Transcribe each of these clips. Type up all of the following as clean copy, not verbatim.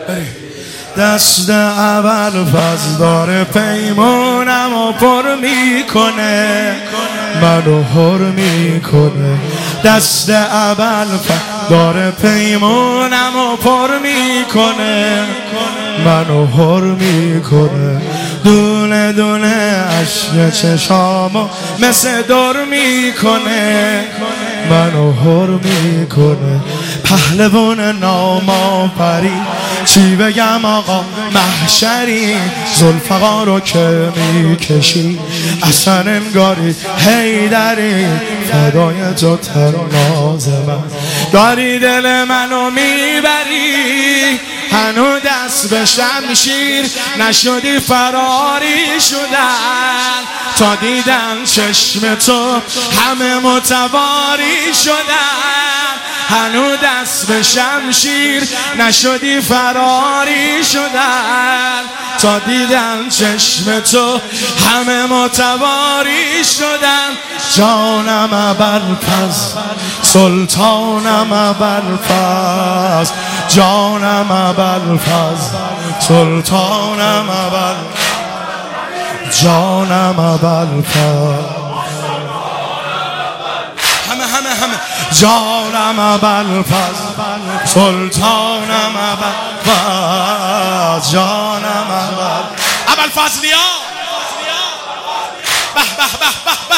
دست اول فضل داره پیمونم و پر میکنه، منو هر میکنه. دست اول فضل داره پیمونم و پر میکنه، منو هر میکنه. دونه دونه اشک چشامو مثل در میکنه، منو هر میکنه. پهلوان نامآفرین چی بگم آقا محشری، ذوالفقار رو که میکشی اصلا انگاری حیدری، فدای تو تناز من داری دل منو میبری. هنو دست به شمشیر نشدی فراری شدن، تا دیدن چشم تو همه متواری شدن. هنو دست به شمشیر نشدی فراری شدن، تا دیدن چشم تو همه متواری شدن. جانم ابوالفضل سلطانم ابوالفضل، جانم ابوالفضل سلطانم ابوالفضل، جانم ابوالفضل. همه جانم ابوالفضل سلطانم ابوالفضل، جانم ابوالفضلیا. به به به به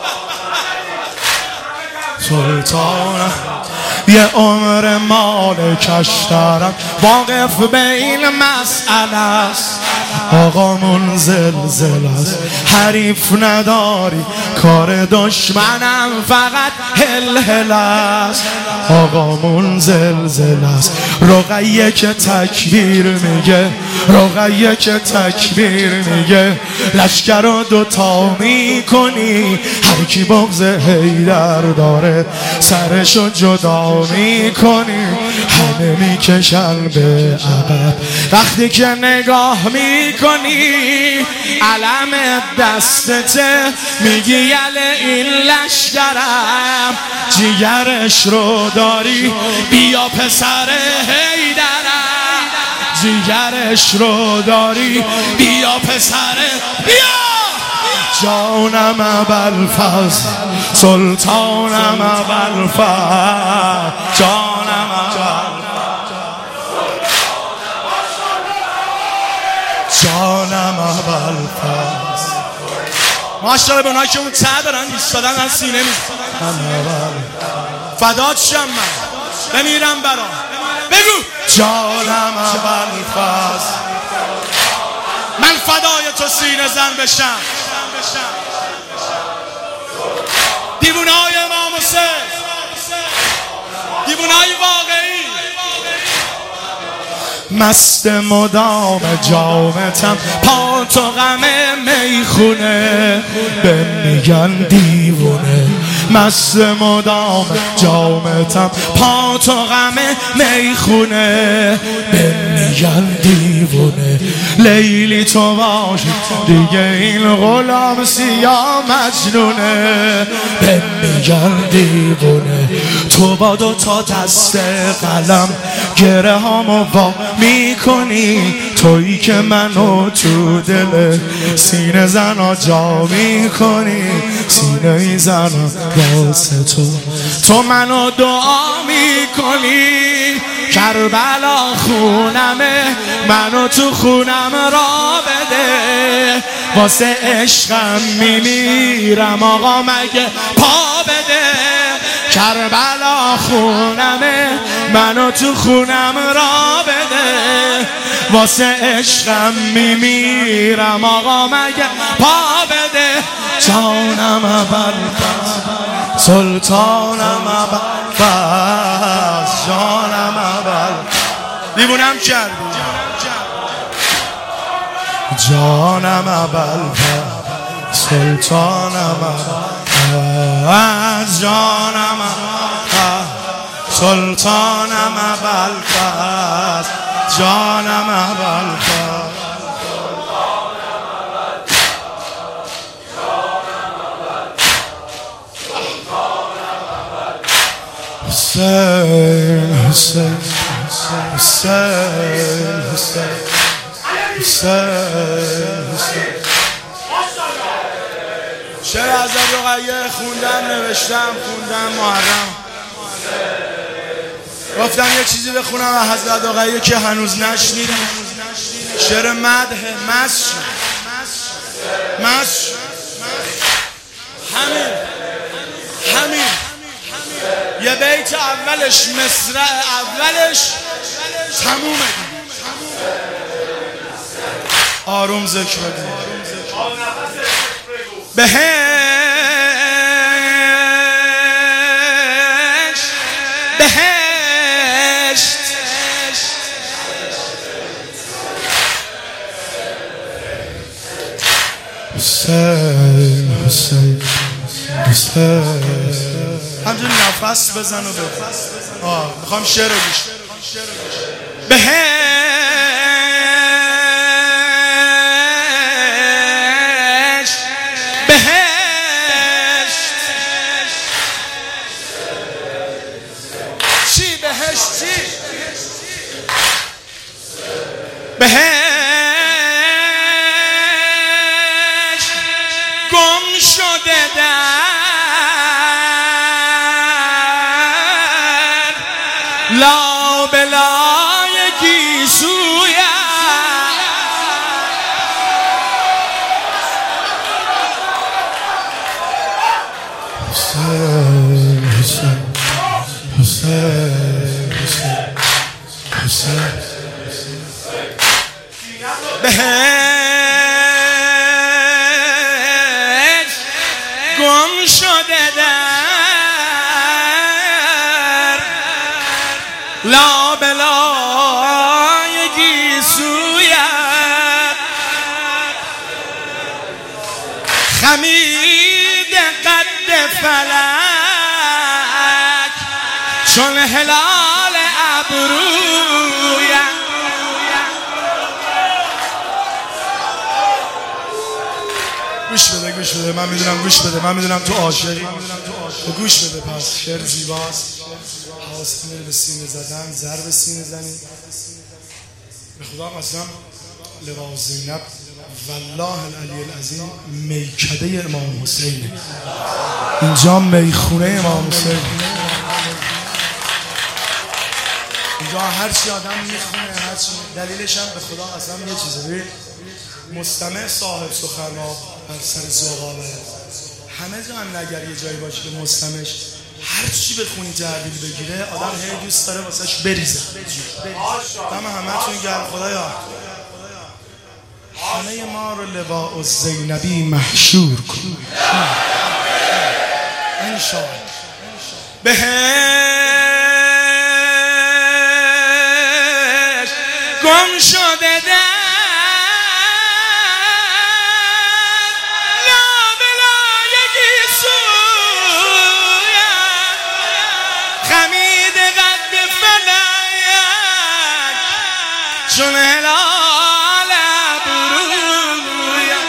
سلطانم. یه عمر مالکش دارم واقف به این مسئله است. آقامون زلزله است، حریف نداری، کار دشمنم فقط هل است. آقامون زلزله است، رقیه که تکبیر میگه، رقیه که تکبیر میگه. لشکر رو دوتا میکنی، هر کی بغض حیدر داره سرشو جدا میکنی. همه میکشن به عقب وقتی که نگاه میکنی. علم دستته میگی یله این لشکرم، جیگرش رو داری بیا پسر حیدرم، جیگرش رو داری بیا پسر بیا. جانم ابوالفضل سلطانم ابوالفضل، جانم جانم ابوالفضل. ماشاءالله به اونایی که اون ته دارن ایستادن از سینه میزنن. فدات شم من بمیرم برام. بگو جانم ابوالفضل، من فدای تو سینه زن بشم. دیوونای امام حسین، دیوونای واقعی، مست مدام جامتم پا تو غم میخونه، به میگن دیوونه. مست مدام جامتم پا تو غم میخونه، به میگن دیوونه. لیلی تو باشی دیگه این غلام سیاه مجنونه، به میگن دیوونه. تو با دو تا دست قلم گره هامو وا میکنی، تویی که منو تو دل سینه زنا جا میکنی. سینه زنا واسه تو منو دعا میکنی. کربلا خونمه، منو تو خونم را بده. واسه عشقم میمیرم آقا مگه پا بده. کربلا خونمه، منو تو خونم را بده. واسه عشقم میمیرم آقا مگه پا بده. جانم ابوالفضل سلطانم ابوالفضل، جانم ابوالفضل. دیوونم کردی جانم ابوالفضل سلطانم ابوالفضل، جانم ابوالفضل سلطانم ابوالفضل، جانم ابوالفضل. حسین حسین حسین حسین حسین حسین. شعر حضرت رقیه خوندم، نوشتم، خوندم، محرم گفتم یه چیزی بخونم از حضرت رقیه که هنوز نشنیدم. شعر مدح مس همین یه بیت اولش مصرع اولش تمومه. آروم ذکر بگو. بهشت بهشت حسین حسین حسین. همجوری نفس بزن و بگو. میخوام شعر رو گوش. بهشت بهشت گم شده در لابلای گیسویم. حسین حسین حسین حسین بهشت گم شده در لابلای گیسویم. خمید قد فلک چون هلال ابرویم. گوش بده گوش بده. من میدونم گوش بده. من میدونم تو عاشقی. گوش بده. پس شعر زیباست. حواست میره به سینه زدن. ضرب سینه زنی. به خدا قسم لواء زینب والله العلی العظیم میکده امام حسینه. اینجا میخونه امام حسین. اینجا هرچی آدم میخونه هرچی. دلیلش هم به خدا قسم یه چیزه. ببین مستمع صاحب سخنران بر سر زغاله. همه جا هم نگر یه جایی باشه که مستمعش هر چی بخونی تحویل بگیره آدم هی دوست داره واسش بریزه. دم همتون گرم. خدایا همه ما رو لواء الزینبی محشور کن انشاءالله. بهشت گم شده در لابلای گیسویم. خمید قد فلک چون هلال ابرویم.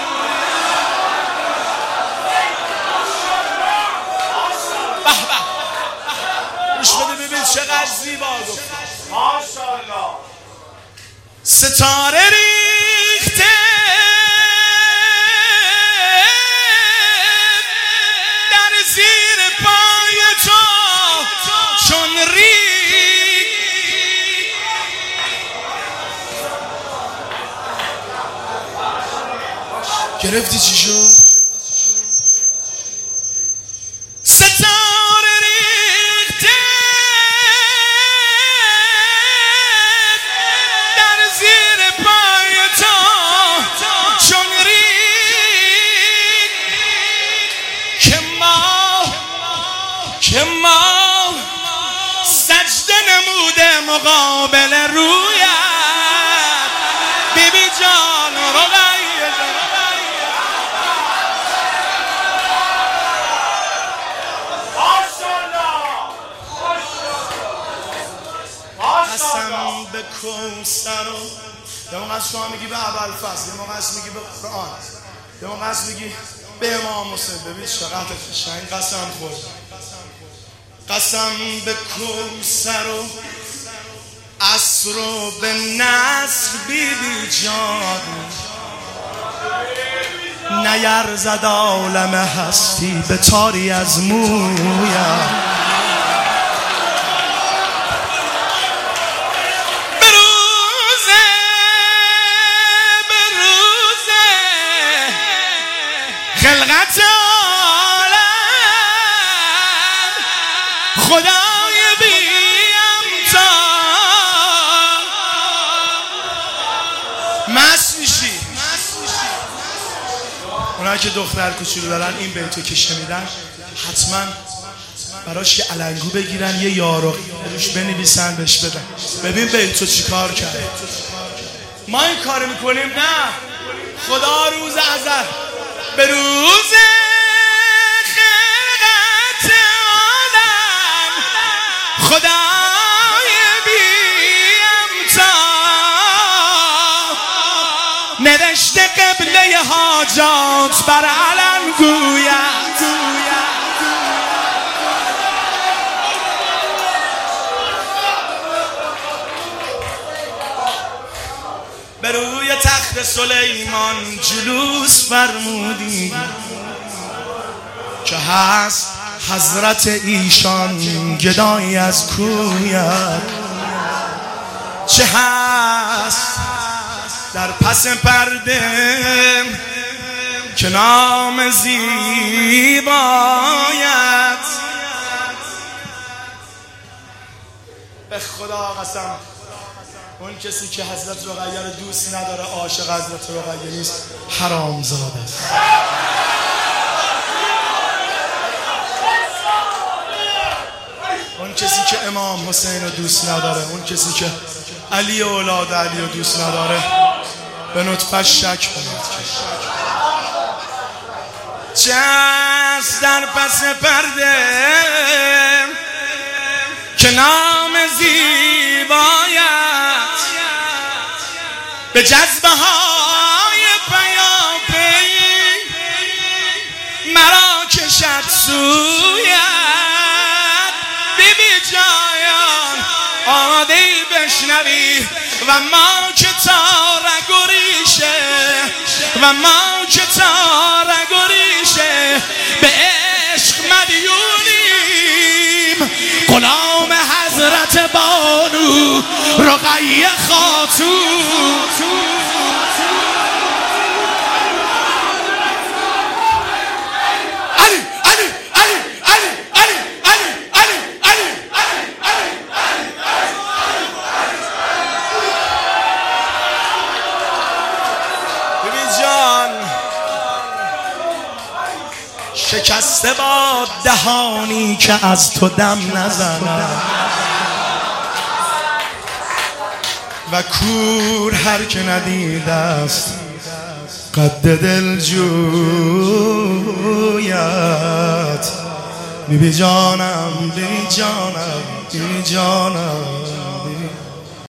به به گوش بده ببین چقدر زیبا گفت. ماشاءالله. ستاره ریخته در زیر پای تو چون ریگ. گرفتی چی شد؟ ستاره ریخته در زیر پای تو چون ریگ که ما سجده نموده مقابل رویت. بیبی جان رقیه جان قسم به کوثر. یه موقع از شما میگی به ابوالفضل، یه موقع از میگی به قرآن، یه موقع از میگی به امام حسین. ببین چقدر قشنگ قسم خورد. قسم به کوثر و عصر و به نصر بیبی جان نیرزد عالم هستی به تاری از مویم به روزه خلقت عالم خدای بی امتحان مست میشی. اونایی که دختر کوچولو دارن این بیتو که شنیدن حتما براش یه علنگو بگیرن، یه یارو روش بنویسن بهش بدن. ببین بیتو چی کار کرد. ما این کار میکنیم؟ نه، خدا روز ازل به روز خلقت عالم خدای بی امتحان نوشته قبله حاجات بر علم گوید به روی تخت سلیمان جلوس فرمودی که هست حضرت ایشان گدایی از کویت چه هست در پس پرده که نام زیبایت به خدا قسم اون کسی که حضرت رقیه رو دوست نداره عاشق حضرت رقیه نیست، حرامزاده است. اون کسی که امام حسین رو دوست نداره، اون کسی که علی اولاد علی رو دوست نداره به نطفش شک کنید چه است در پس پرده که نام زیبایت به جذبه های پیاپی مرا کشد سویت بیبی جایان آماده بشنوی و ما که تارک و ریشه و ما که تارک و ریشه به عشق مدیونیم غلام حضرت بانو رقیه خاتون شکسته باد دهانی که از تو دم نزند و کور هر که ندیده است قد دل جویت بیبی جانم بیبی جانم بیبی جانم